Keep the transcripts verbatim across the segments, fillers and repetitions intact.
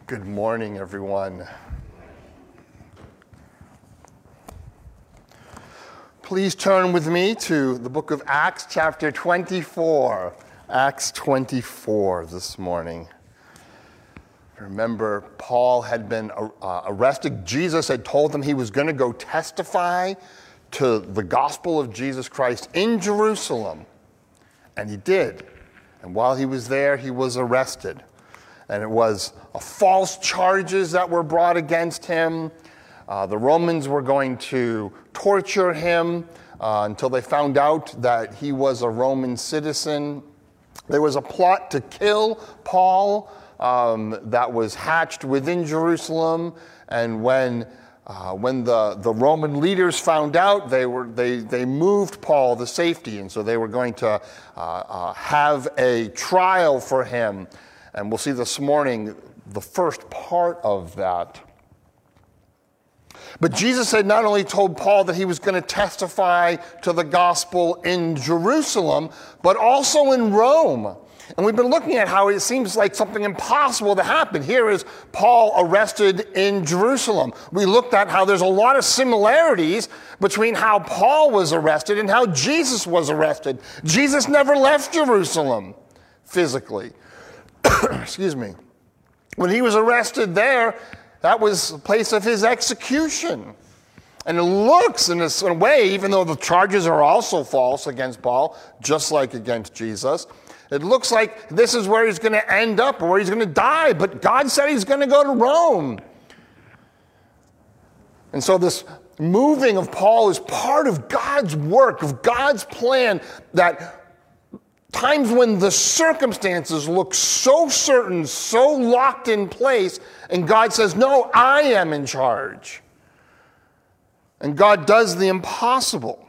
Good morning, everyone. Please turn with me to the book of Acts, chapter twenty-four. Acts twenty-four this morning. Remember, Paul had been uh, arrested. Jesus had told him he was going to go testify to the gospel of Jesus Christ in Jerusalem. And he did. And while he was there, he was arrested. And it was uh, false charges that were brought against him. Uh, the Romans were going to torture him uh, until they found out that he was a Roman citizen. There was a plot to kill Paul um, that was hatched within Jerusalem. And when uh, when the, the Roman leaders found out, they were they they moved Paul to safety, and so they were going to uh, uh, have a trial for him. And we'll see this morning the first part of that. But Jesus had not only told Paul that he was going to testify to the gospel in Jerusalem, but also in Rome. And we've been looking at how it seems like something impossible to happen. Here is Paul arrested in Jerusalem. We looked at how there's a lot of similarities between how Paul was arrested and how Jesus was arrested. Jesus never left Jerusalem physically. Excuse me. When he was arrested there, that was the place of his execution. And it looks in a way, even though the charges are also false against Paul, just like against Jesus, it looks like this is where he's going to end up or where he's going to die. But God said he's going to go to Rome. And so this moving of Paul is part of God's work, of God's plan, that times when the circumstances look so certain, so locked in place, and God says, no, I am in charge. And God does the impossible.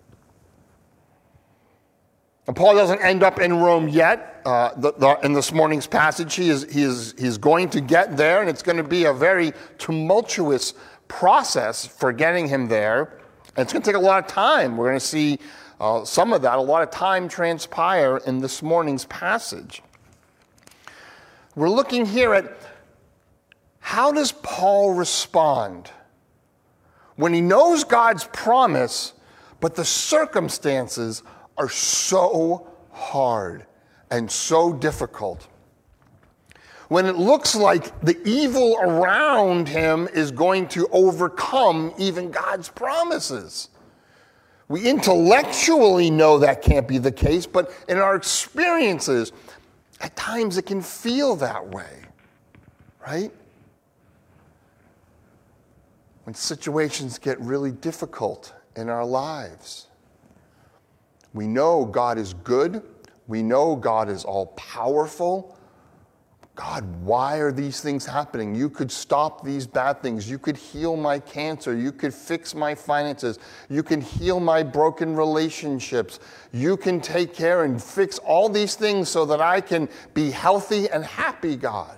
And Paul doesn't end up in Rome yet. Uh, the, the, in this morning's passage, he is, he, is, he is going to get there, and it's going to be a very tumultuous process for getting him there. And it's going to take a lot of time. We're going to see Uh, some of that, a lot of time transpire in this morning's passage. We're looking here at how does Paul respond when he knows God's promise, but the circumstances are so hard and so difficult. When it looks like the evil around him is going to overcome even God's promises. We intellectually know that can't be the case, but in our experiences, at times it can feel that way, right? When situations get really difficult in our lives. We know God is good. We know God is all-powerful. God, why are these things happening? You could stop these bad things. You could heal my cancer. You could fix my finances. You can heal my broken relationships. You can take care and fix all these things so that I can be healthy and happy, God.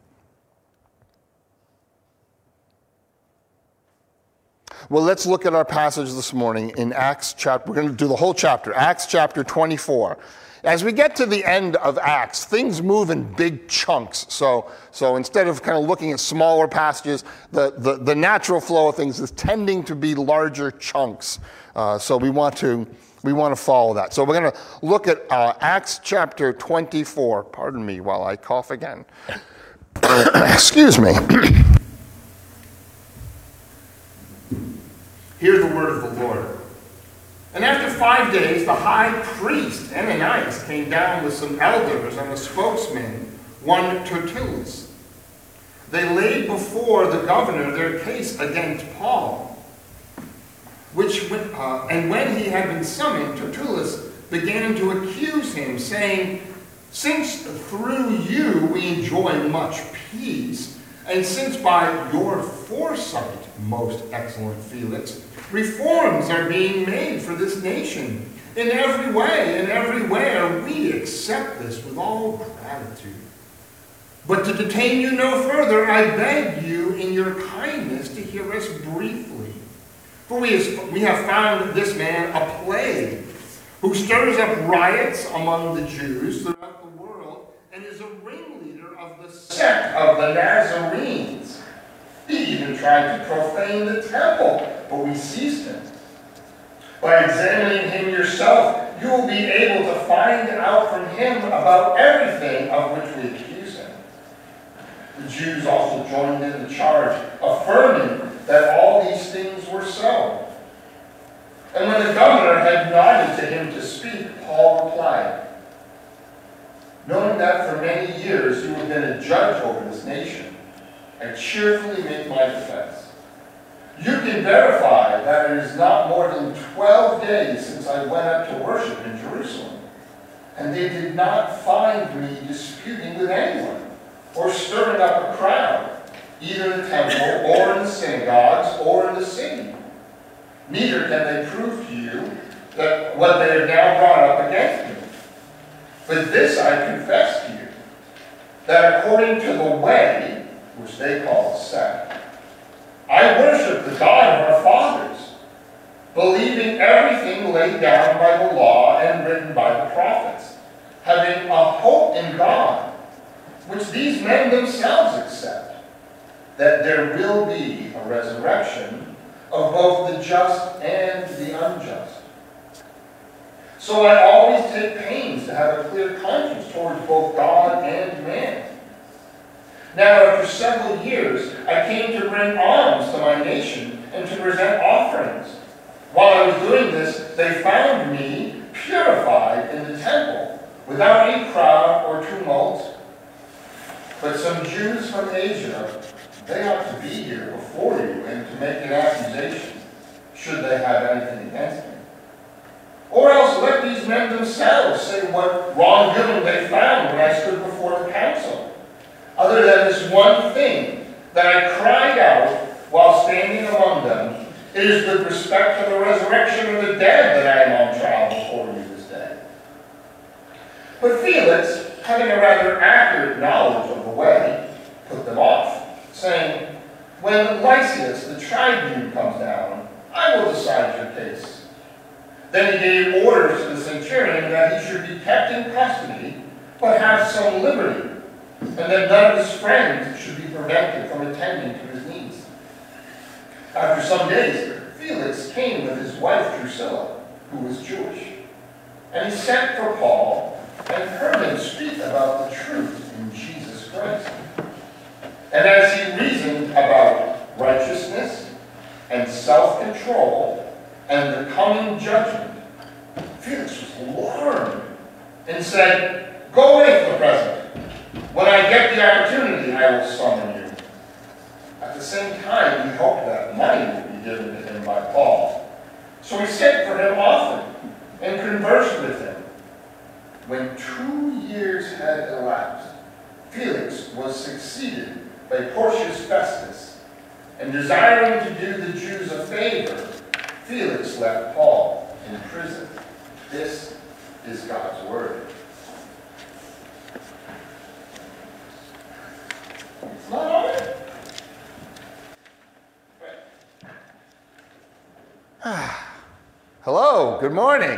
Well, let's look at our passage this morning in Acts chapter. We're going to do the whole chapter, Acts chapter twenty-four. As we get to the end of Acts, things move in big chunks. So, so instead of kind of looking at smaller passages, the, the, the natural flow of things is tending to be larger chunks. Uh, so we want to we want to follow that. So we're going to look at uh, Acts chapter twenty-four. Pardon me while I cough again. Excuse me. Hear the word of the Lord. And after five days, the high priest, Ananias, came down with some elders and a spokesman, one Tertullus. They laid before the governor their case against Paul. Which, uh, and when he had been summoned, Tertullus began to accuse him, saying, "Since through you we enjoy much peace, and since by your foresight, most excellent Felix, reforms are being made for this nation. In every way and everywhere, we accept this with all gratitude. But to detain you no further, I beg you in your kindness to hear us briefly. For we, we have found this man a plague, who stirs up riots among the Jews throughout the world, and is a ringleader of the sect of the Nazarenes. He even tried to profane the temple, but we seized him. By examining him yourself, you will be able to find out from him about everything of which we accuse him. The Jews also joined in the charge, affirming that all these things were so. And when the governor had nodded to him to speak, Paul replied, knowing that for many years you have been a judge over this nation, I cheerfully make my defense. You can verify that it is not more than twelve days since I went up to worship in Jerusalem, and they did not find me disputing with anyone or stirring up a crowd, either in the temple or in the synagogues or in the city. Neither can they prove to you that what they have now brought up against me. But this I confess to you, that according to the way, which they call the sect, I worship the God of our fathers, believing everything laid down by the law and written by the prophets, having a hope in God, which these men themselves accept, that there will be a resurrection of both the just and the unjust. So I always take pains to have a clear conscience towards both God and man. Now, after several years, I came to bring alms to my nation and to present offerings. While I was doing this, they found me purified in the temple, without any crowd or tumult. But some Jews from Asia, they ought to be here before you and to make an accusation, should they have anything against me. Or else let these men themselves say what wrongdoing they found when I stood before the council. Other than this one thing, that I cried out while standing among them, it is with respect to the resurrection of the dead that I am on trial before you this day. But Felix, having a rather accurate knowledge of the way, put them off, saying, when Lysias, the tribune, comes down, I will decide your case. Then he gave orders to the centurion that he should be kept in custody, but have some liberty, and that none of his friends should be prevented from attending to his needs. After some days, Felix came with his wife Drusilla, who was Jewish, and he sent for Paul and heard him speak about the truth in Jesus Christ. And as he reasoned about righteousness and self-control and the coming judgment, Felix was alarmed and said, go away from the present. When I get the opportunity, I will summon you. At the same time, he hoped that money would be given to him by Paul. So he sent for him often and conversed with him. When two years had elapsed, Felix was succeeded by Porcius Festus, and desiring to do the Jews a favor, Felix left Paul in prison. This is God's word. It's not on it. Hello, good morning.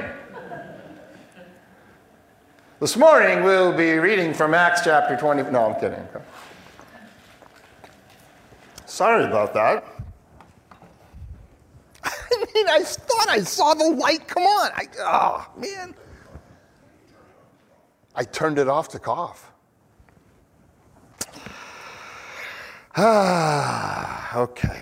This morning we'll be reading from Acts chapter twenty. No, I'm kidding. Sorry about that. I mean, I thought I saw the light. Come on. I, oh, man. I turned it off to cough. Ah, okay.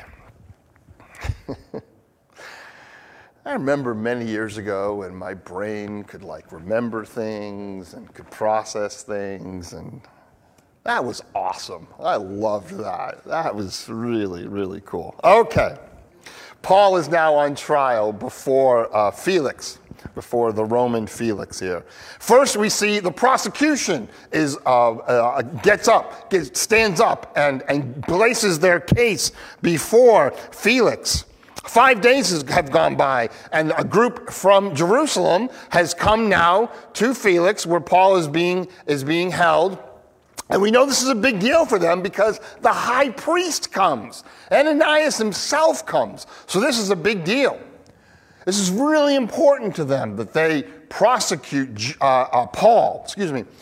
I remember many years ago when my brain could like remember things and could process things, and that was awesome. I loved that. That was really, really cool. Okay. Paul is now on trial before uh, Felix, before the Roman Felix here. First, we see the prosecution is uh, uh, gets up, gets, stands up, and, and places their case before Felix. Five days have gone by, and a group from Jerusalem has come now to Felix, where Paul is being is being held. And we know this is a big deal for them because the high priest comes. Ananias himself comes. So this is a big deal. This is really important to them that they prosecute uh, uh, Paul. Excuse me.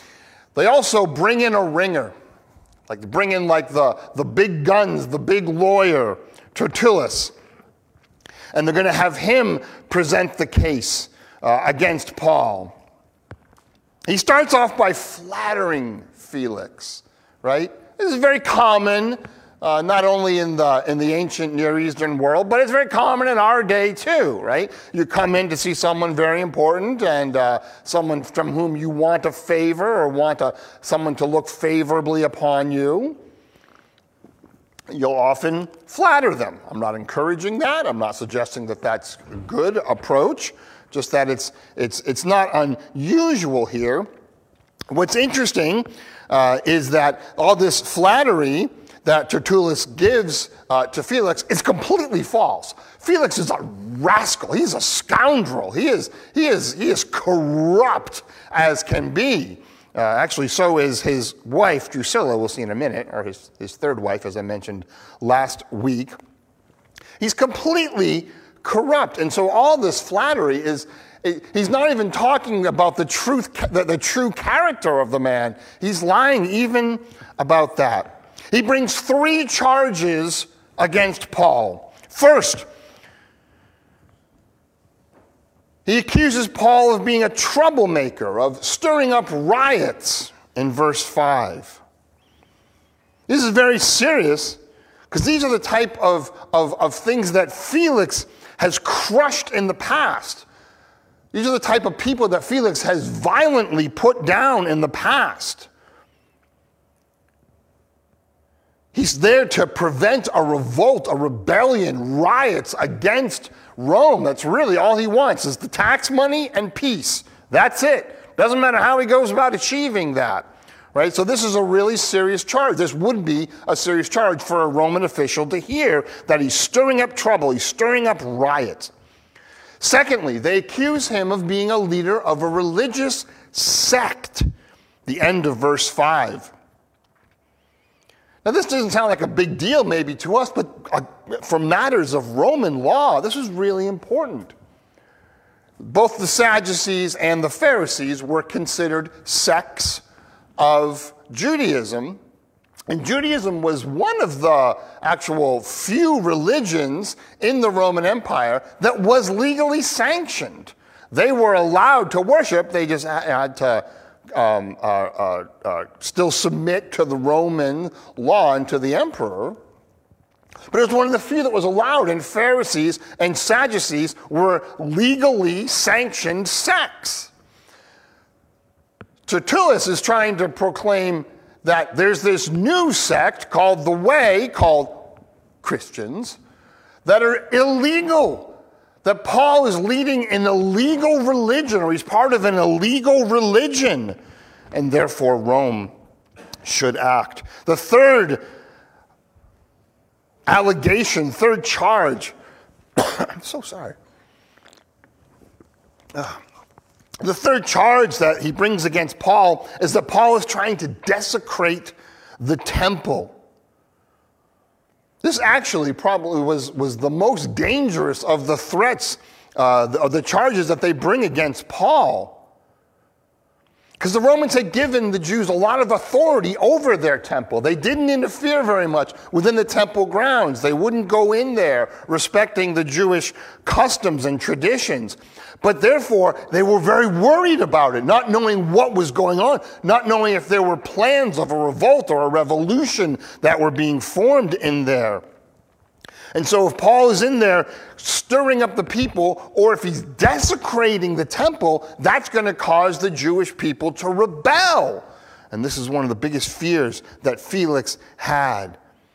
They also bring in a ringer, like bring in like the, the big guns, the big lawyer, Tertullus. And they're going to have him present the case uh, against Paul. He starts off by flattering Felix, right? This is very common, uh, not only in the in the ancient Near Eastern world, but it's very common in our day too, right? You come in to see someone very important and uh, someone from whom you want a favor or want a, someone to look favorably upon you. You'll often flatter them. I'm not encouraging that. I'm not suggesting that that's a good approach, just that it's, it's, it's not unusual here. What's interesting uh, is that all this flattery that Tertullus gives uh, to Felix is completely false. Felix is a rascal. He's a scoundrel. He is, he is, he is corrupt as can be. Uh, actually, so is his wife, Drusilla, we'll see in a minute, or his, his third wife, as I mentioned last week. He's completely corrupt. And so all this flattery is, he's not even talking about the truth, the, the true character of the man. He's lying even about that. He brings three charges against Paul. First, he accuses Paul of being a troublemaker, of stirring up riots in verse five. This is very serious because these are the type of, of, of things that Felix has crushed in the past. These are the type of people that Felix has violently put down in the past. He's there to prevent a revolt, a rebellion, riots against Rome. That's really all he wants, is the tax money and peace. That's it. Doesn't matter how he goes about achieving that. Right? So this is a really serious charge. This would be a serious charge for a Roman official to hear that he's stirring up trouble, he's stirring up riots. Secondly, they accuse him of being a leader of a religious sect. The end of verse five. Now, this doesn't sound like a big deal maybe to us, but uh, for matters of Roman law, this is really important. Both the Sadducees and the Pharisees were considered sects of Judaism, and Judaism was one of the actual few religions in the Roman Empire that was legally sanctioned. They were allowed to worship, they just had to Um, uh, uh, uh, still submit to the Roman law and to the emperor. But it was one of the few that was allowed, and Pharisees and Sadducees were legally sanctioned sects. Tertullus is trying to proclaim that there's this new sect called the Way, called Christians, that are illegal. That Paul is leading an illegal religion, or he's part of an illegal religion, and therefore Rome should act. The third allegation, third charge, I'm so sorry. Uh, the third charge that he brings against Paul is that Paul is trying to desecrate the temple. This actually probably was, was the most dangerous of the threats, uh, the, of the charges that they bring against Paul. Because the Romans had given the Jews a lot of authority over their temple. They didn't interfere very much within the temple grounds. They wouldn't go in there respecting the Jewish customs and traditions. But therefore, they were very worried about it, not knowing what was going on, not knowing if there were plans of a revolt or a revolution that were being formed in there. And so if Paul is in there stirring up the people, or if he's desecrating the temple, that's going to cause the Jewish people to rebel. And this is one of the biggest fears that Felix had.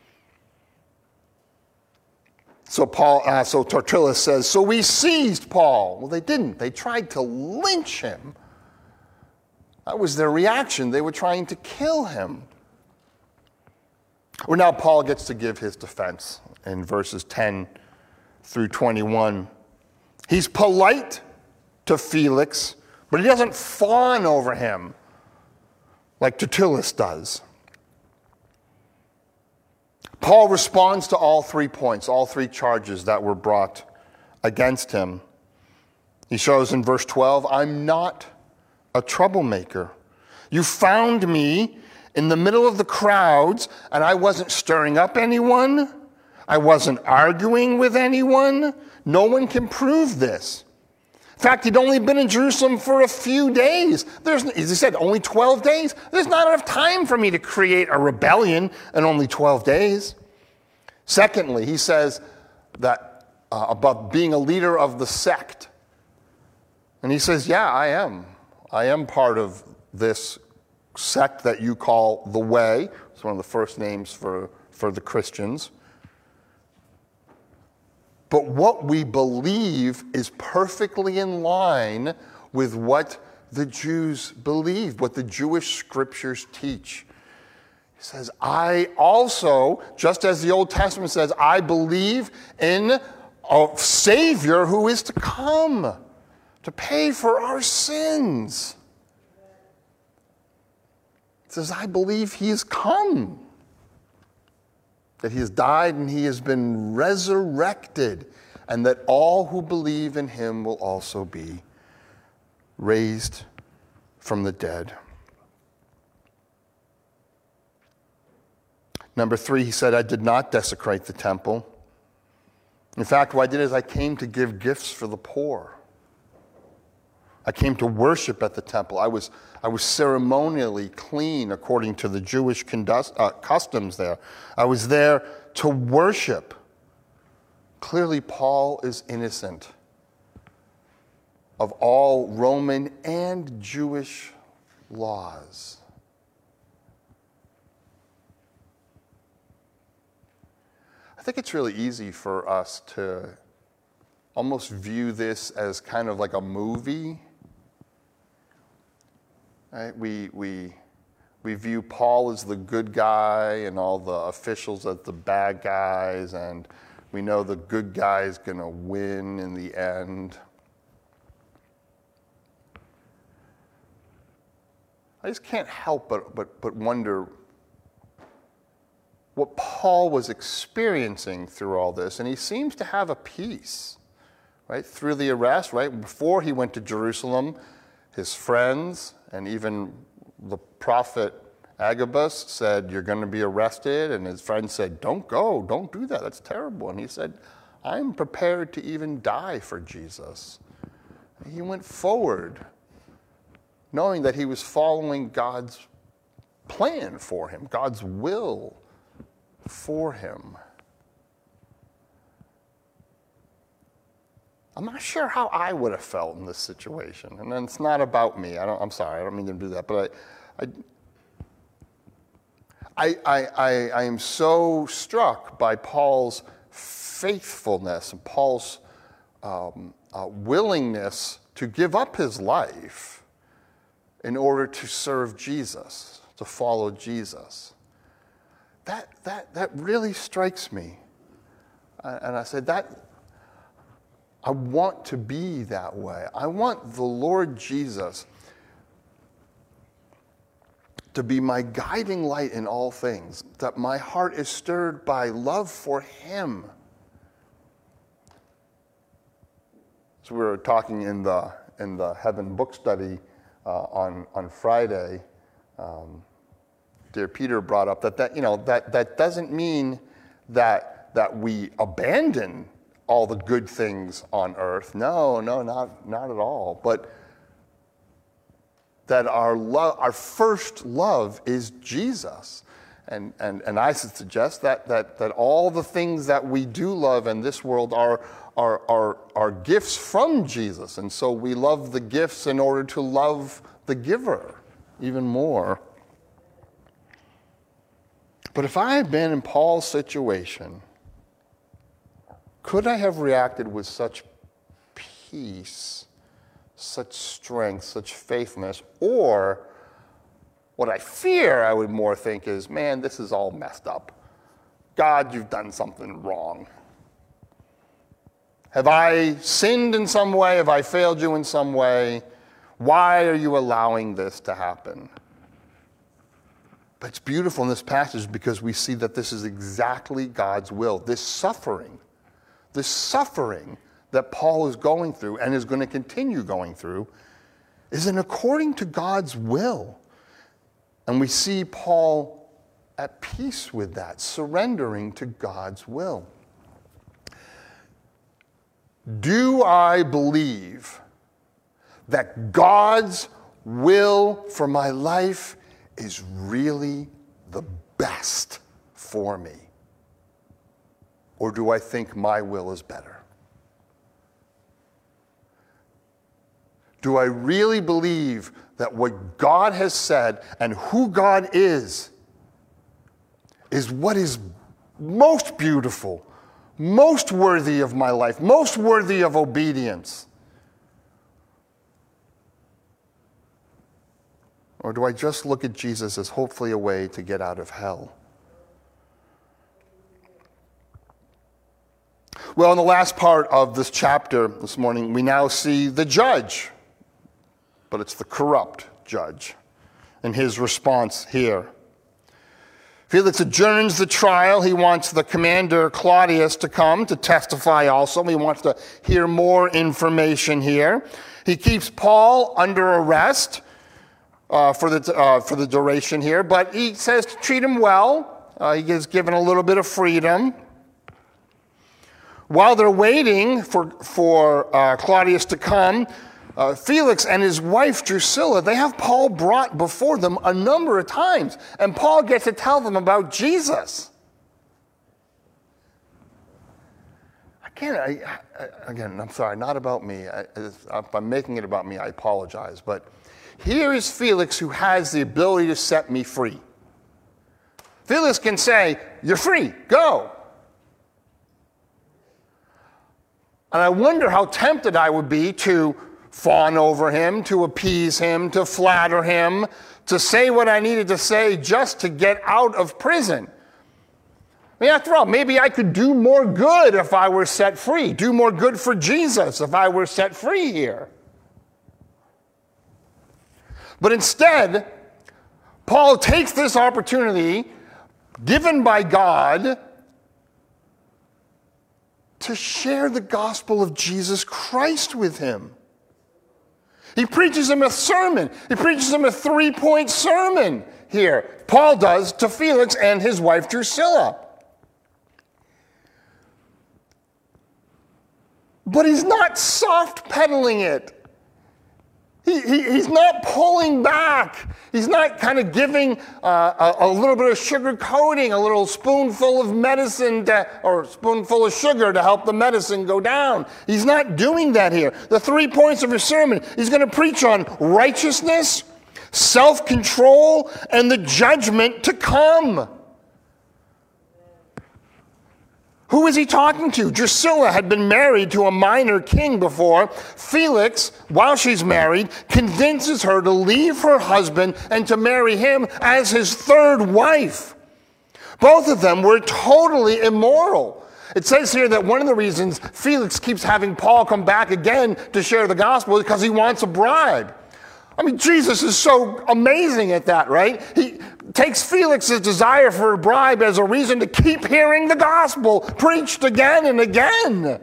So Paul, uh, so Tertullus says, so we seized Paul. Well, they didn't. They tried to lynch him. That was their reaction. They were trying to kill him. Well, now Paul gets to give his defense in verses ten through twenty-one. He's polite to Felix, but he doesn't fawn over him like Tertullus does. Paul responds to all three points, all three charges that were brought against him. He shows in verse twelve, I'm not a troublemaker. You found me in the middle of the crowds, and I wasn't stirring up anyone. I wasn't arguing with anyone. No one can prove this. In fact, he'd only been in Jerusalem for a few days. There's, as he said, only twelve days. There's not enough time for me to create a rebellion in only twelve days. Secondly, he says that uh, about being a leader of the sect. And he says, yeah, I am. I am part of this sect that you call the Way. It's one of the first names for, for the Christians. But what we believe is perfectly in line with what the Jews believe, what the Jewish scriptures teach. He says, I also, just as the Old Testament says, I believe in a Savior who is to come to pay for our sins. He says, I believe he has come. That he has died and he has been resurrected, and that all who believe in him will also be raised from the dead. Number three, he said, I did not desecrate the temple. In fact, what I did is I came to give gifts for the poor. I came to worship at the temple. I was, I was ceremonially clean according to the Jewish condus, uh, customs there. I was there to worship. Clearly, Paul is innocent of all Roman and Jewish laws. I think it's really easy for us to almost view this as kind of like a movie. Right? We, we, we view Paul as the good guy and all the officials as the bad guys, and we know the good guy is going to win in the end. I just can't help but, but, but wonder what Paul was experiencing through all this, and he seems to have a peace, right? Through the arrest, right? Before he went to Jerusalem, his friends and even the prophet Agabus said, you're going to be arrested, and his friends said, don't go, don't do that, that's terrible. And he said, I'm prepared to even die for Jesus. And he went forward, knowing that he was following God's plan for him, God's will for him. I'm not sure how I would have felt in this situation. And it's not about me. I don't, I'm sorry, I don't mean to do that. But I, I, I, I, I am so struck by Paul's faithfulness and Paul's um, uh, willingness to give up his life in order to serve Jesus, to follow Jesus. That, that, that really strikes me. And I said, that, I want to be that way. I want the Lord Jesus to be my guiding light in all things, that my heart is stirred by love for him. So we were talking in the, in the Heaven book study uh, on, on Friday. Um, Dear Peter brought up that, that you know that, that doesn't mean that that we abandon all the good things on earth. No, no, not not at all. But that our love, our first love is Jesus. And and and I suggest that that that all the things that we do love in this world are are are are gifts from Jesus. And so we love the gifts in order to love the giver even more. But if I had been in Paul's situation, could I have reacted with such peace, such strength, such faithfulness? Or what I fear I would more think is, man, this is all messed up. God, you've done something wrong. Have I sinned in some way? Have I failed you in some way? Why are you allowing this to happen? But it's beautiful in this passage because we see that this is exactly God's will. This suffering, this suffering that Paul is going through and is going to continue going through is in according to God's will. And we see Paul at peace with that, surrendering to God's will. Do I believe that God's will for my life is really the best for me? Or do I think my will is better? Do I really believe that what God has said and who God is is what is most beautiful, most worthy of my life, most worthy of obedience? Or do I just look at Jesus as hopefully a way to get out of hell? Well, in the last part of this chapter this morning, we now see the judge, but it's the corrupt judge, and his response here. Felix adjourns the trial. He wants the commander Claudius to come to testify also. He wants to hear more information here. He keeps Paul under arrest uh, for the uh, for the duration here, but he says to treat him well. Uh, he is given a little bit of freedom. While they're waiting for for uh, Claudius to come, Uh, Felix and his wife Drusilla, they have Paul brought before them a number of times, and Paul gets to tell them about Jesus. Again, I, I, again, I'm sorry, not about me. I, if I'm making it about me, I apologize. But here is Felix who has the ability to set me free. Felix can say, "You're free, go." And I wonder how tempted I would be to fawn over him, to appease him, to flatter him, to say what I needed to say just to get out of prison. I mean, after all, maybe I could do more good if I were set free, do more good for Jesus if I were set free here. But instead, Paul takes this opportunity given by God to share the gospel of Jesus Christ with him. He preaches him a sermon. He preaches him a three-point sermon here. Paul does to Felix and his wife Drusilla. But he's not soft-pedaling it. He, he, he's not pulling back. He's not kind of giving uh, a, a little bit of sugar coating, a little spoonful of medicine to, or spoonful of sugar to help the medicine go down. He's not doing that here. The three points of his sermon, he's going to preach on righteousness, self-control, and the judgment to come. Who is he talking to? Drusilla had been married to a minor king before. Felix, while she's married, convinces her to leave her husband and to marry him as his third wife. Both of them were totally immoral. It says here that one of the reasons Felix keeps having Paul come back again to share the gospel is because he wants a bribe. I mean, Jesus is so amazing at that, right? He takes Felix's desire for a bribe as a reason to keep hearing the gospel preached again and again.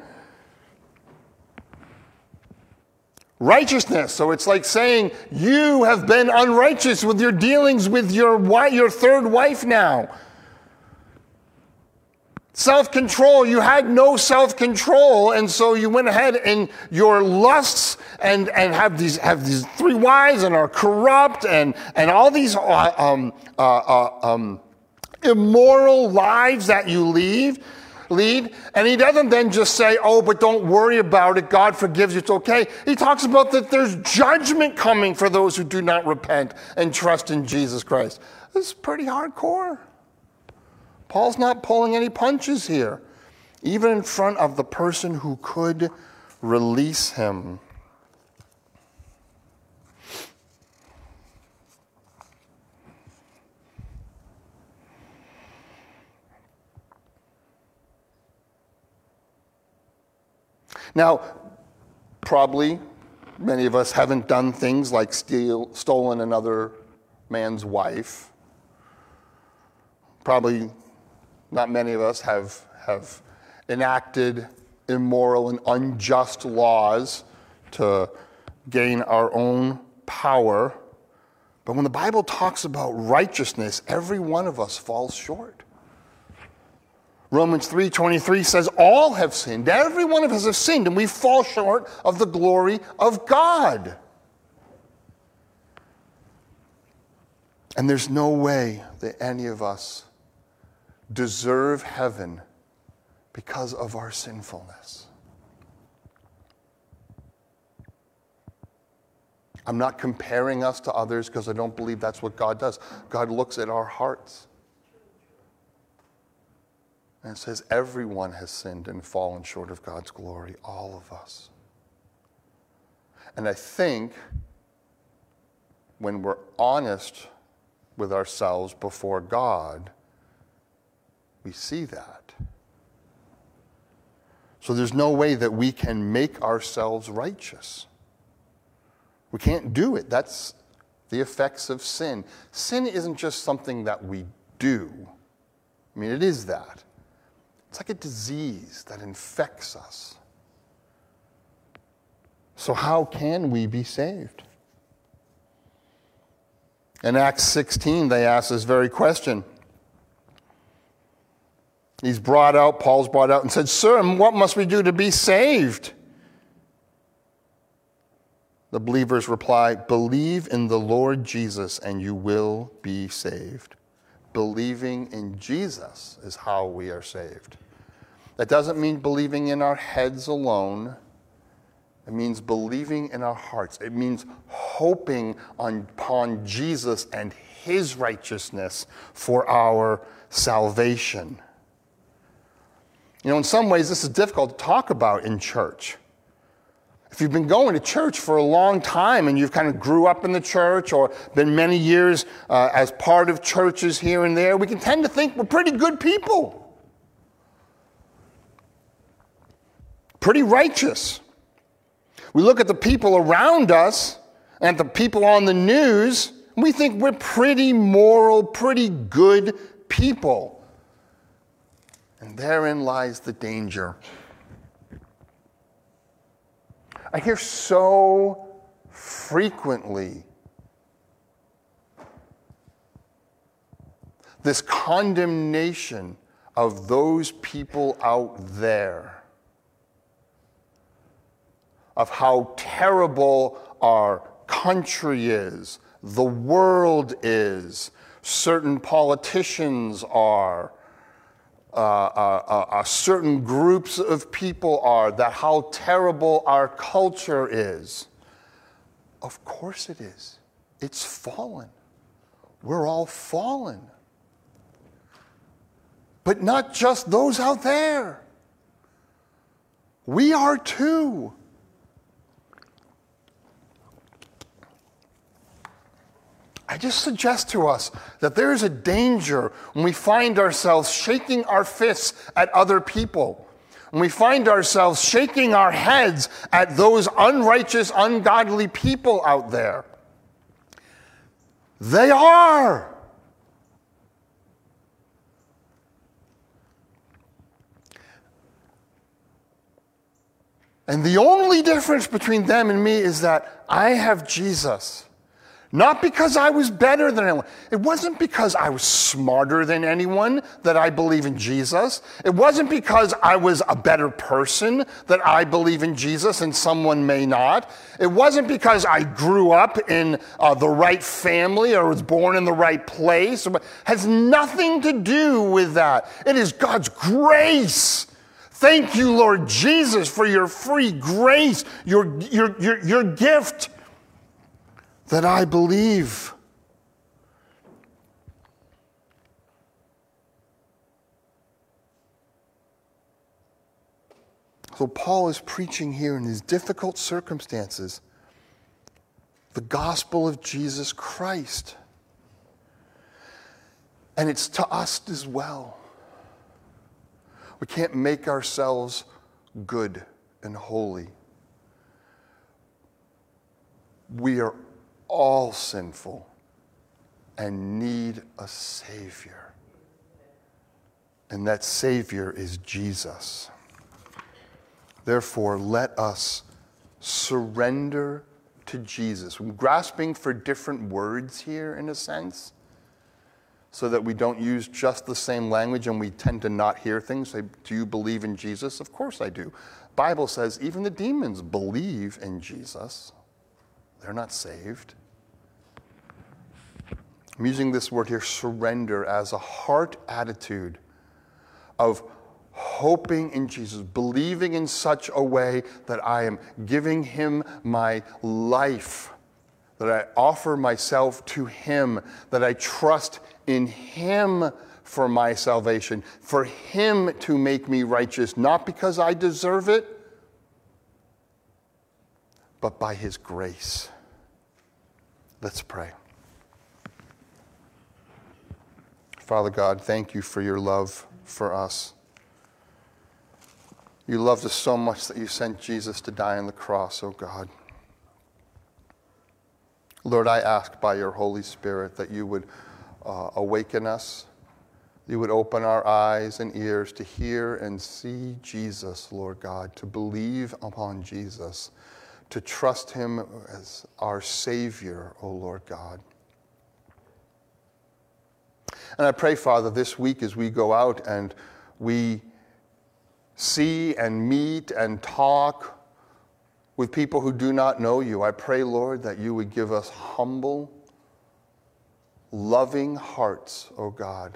Righteousness. So it's like saying, you have been unrighteous with your dealings with your wife, your third wife now. Self-control, you had no self-control, and so you went ahead and your lusts and, and have these have these three wives and are corrupt and, and all these uh, um, uh, uh, um, immoral lives that you lead, lead. And he doesn't then just say, oh, but don't worry about it, God forgives you, it's okay. He talks about that there's judgment coming for those who do not repent and trust in Jesus Christ. This is pretty hardcore. Paul's not pulling any punches here, even in front of the person who could release him. Now, probably many of us haven't done things like steal, stolen another man's wife. Probably not many of us have, have enacted immoral and unjust laws to gain our own power. But when the Bible talks about righteousness, every one of us falls short. Romans three twenty-three says all have sinned. Every one of us have sinned, and we fall short of the glory of God. And there's no way that any of us deserve heaven because of our sinfulness. I'm not comparing us to others because I don't believe that's what God does. God looks at our hearts. And it says everyone has sinned and fallen short of God's glory, all of us. And I think when we're honest with ourselves before God, we see that. So there's no way that we can make ourselves righteous. We can't do it. That's the effects of sin. Sin isn't just something that we do. I mean, it is that. It's like a disease that infects us. So how can we be saved? In Acts sixteen, they ask this very question. He's brought out, Paul's brought out and said, "Sir, what must we do to be saved?" The believers reply, "Believe in the Lord Jesus and you will be saved." Believing in Jesus is how we are saved. That doesn't mean believing in our heads alone. It means believing in our hearts. It means hoping on, upon Jesus and his righteousness for our salvation. You know, in some ways, this is difficult to talk about in church. If you've been going to church for a long time and you've kind of grew up in the church or been many years uh, as part of churches here and there, we can tend to think we're pretty good people. Pretty righteous. We look at the people around us and the people on the news, and we think we're pretty moral, pretty good people. And therein lies the danger. I hear so frequently this condemnation of those people out there, of how terrible our country is, the world is, certain politicians are, uh, uh, uh, certain groups of people are, that how terrible our culture is. Of course it is. It's fallen. We're all fallen. But not just those out there. We are too. I just suggest to us that there is a danger when we find ourselves shaking our fists at other people, when we find ourselves shaking our heads at those unrighteous, ungodly people out there. They are. And the only difference between them and me is that I have Jesus. Not because I was better than anyone. It wasn't because I was smarter than anyone that I believe in Jesus. It wasn't because I was a better person that I believe in Jesus and someone may not. It wasn't because I grew up in uh, the right family or was born in the right place. It has nothing to do with that. It is God's grace. Thank you, Lord Jesus, for your free grace, your, your, your, your gift. That I believe. So Paul is preaching here in these difficult circumstances the gospel of Jesus Christ. And it's to us as well. We can't make ourselves good and holy. We are all sinful and need a Savior. And that Savior is Jesus. Therefore, let us surrender to Jesus. I'm grasping for different words here in a sense, so that we don't use just the same language and we tend to not hear things. Say, do you believe in Jesus? Of course I do. Bible says even the demons believe in Jesus. They're not saved. I'm using this word here, surrender, as a heart attitude of hoping in Jesus, believing in such a way that I am giving him my life, that I offer myself to him, that I trust in him for my salvation, for him to make me righteous, not because I deserve it, but by his grace. Let's pray. Father God, thank you for your love for us. You loved us so much that you sent Jesus to die on the cross, oh God. Lord, I ask by your Holy Spirit that you would uh, awaken us, you would open our eyes and ears to hear and see Jesus, Lord God, to believe upon Jesus, to trust him as our Savior, oh Lord God. And I pray, Father, this week as we go out and we see and meet and talk with people who do not know you, I pray, Lord, that you would give us humble, loving hearts, oh God.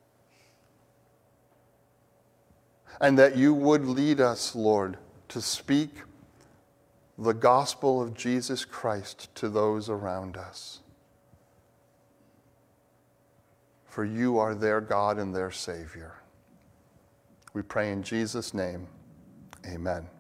And that you would lead us, Lord, to speak the gospel of Jesus Christ to those around us. For you are their God and their Savior. We pray in Jesus' name, amen.